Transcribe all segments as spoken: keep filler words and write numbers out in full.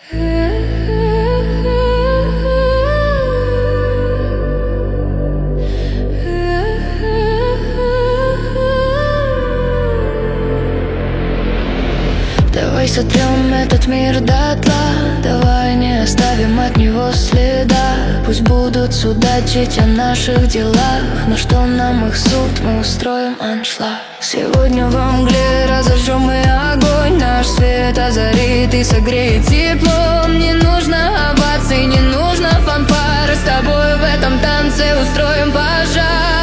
Давай сотрем этот мир дотла, давай не оставим от него следа. Пусть будут судачить о наших делах, но что нам их суд, мы устроим аншлаг. Сегодня во мгле разожжем мы огонь, наш свет озарит и согреет теплом. Не нужно оваций, не нужно фанфары, с тобой в этом танце устроим пожар.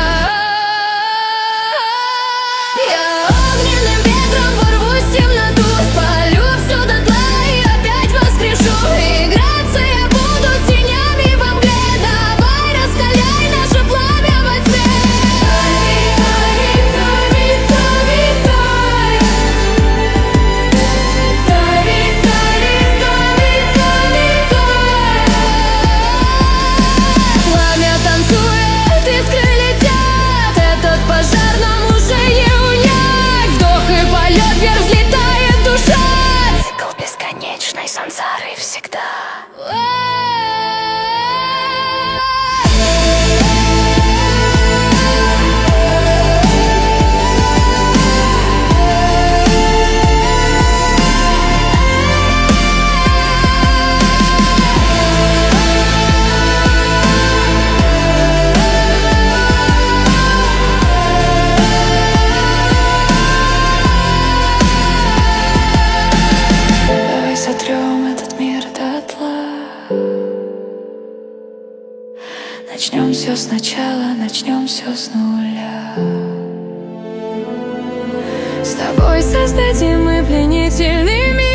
Я огненным ветром ворвусь в темноту, спалю все дотла и опять воскрешу. Играться я буду тенями во мгле, давай раскаляй наше пламя во тьме. Пламя танцует, искры летят, этот пожар нам уже не унять. Вдох и полет, вверх взлетает душа, цикл бесконечной сансары всегда. Давай сотрем этот мир дотла, начнем все сначала, начнем все с нуля. С тобой создадим мы пленительный мир.